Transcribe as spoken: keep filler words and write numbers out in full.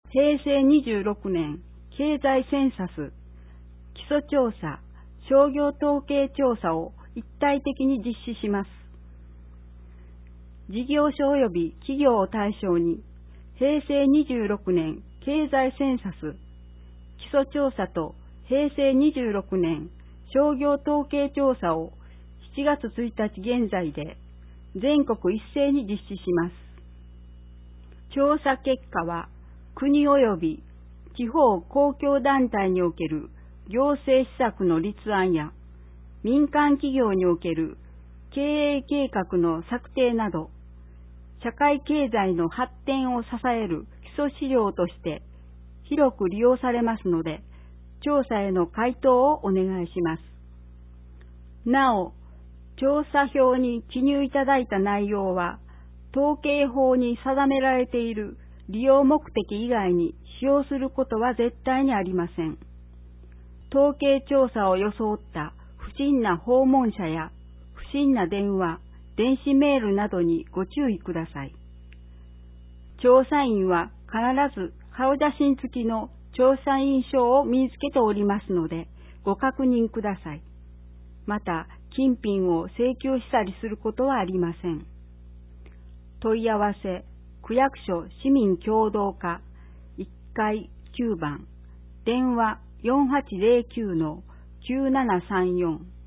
へいせいにじゅうろくねん経済センサス、基礎調査、商業統計調査を一体的に実施します。事業所及び企業を対象に、へいせいにじゅうろくねん経済センサス、基礎調査とへいせいにじゅうろくねん商業統計調査をしちがつついたち現在で全国一斉に実施します。調査結果は国及び地方公共団体における行政施策の立案や民間企業における経営計画の策定など、社会経済の発展を支える基礎資料として広く利用されますので、調査への回答をお願いします。なお、調査票に記入いただいた内容は、統計法に定められている利用目的以外に使用することは絶対にありません。統計調査を装った不審な訪問者や不審な電話、電子メールなどにご注意ください。調査員は必ず顔写真付きの調査員証を身につけておりますので、ご確認ください。また、金品を請求したりすることはありません。問い合わせ、区役所市民共同課いっかいきゅうばん、電話 よんはちゼロきゅうのきゅうななさんよん